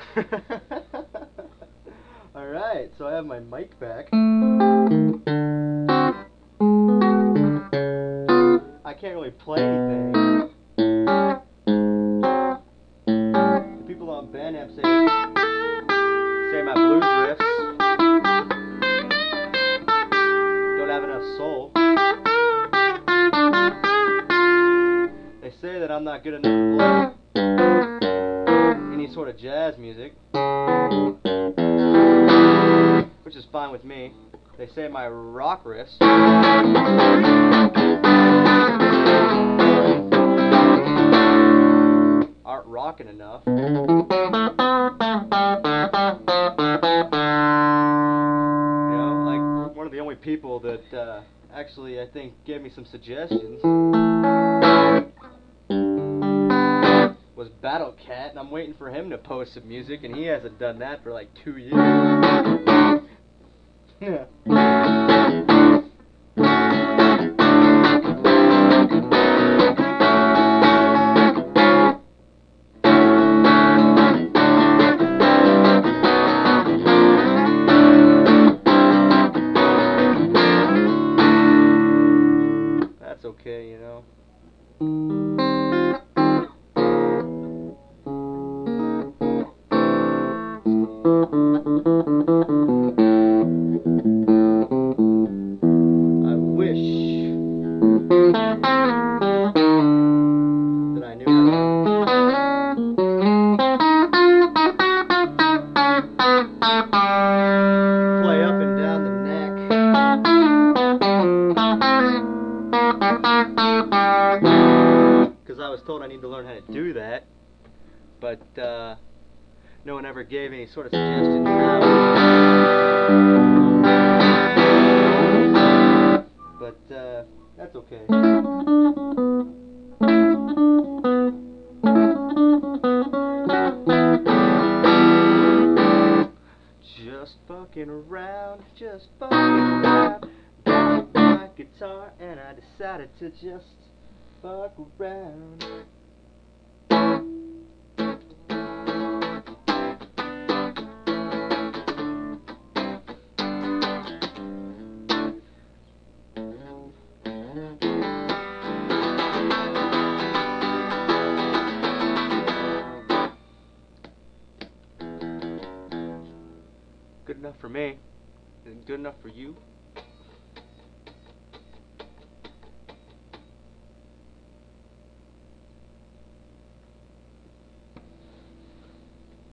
Alright, so I have my mic back. I can't really play anything. The people on Bandamp say my blues riffs don't have enough soul. They say that I'm not good enough to play any sort of jazz music, which is fine with me. They say my rock riffs aren't rocking enough. You know, like one of the only people that actually I think gave me some suggestions was Battle Cat, and I'm waiting for him to post some music, and he hasn't done that for like 2 years. Yeah. That's okay, you know. I wish that I knew how to play up and down the neck. Because I was told I need to learn how to do that, but no one ever gave any sort of suggestions how. But that's okay. Just fucking around, got my guitar, and I decided to just fuck around. Good enough for me. Is it good enough for you?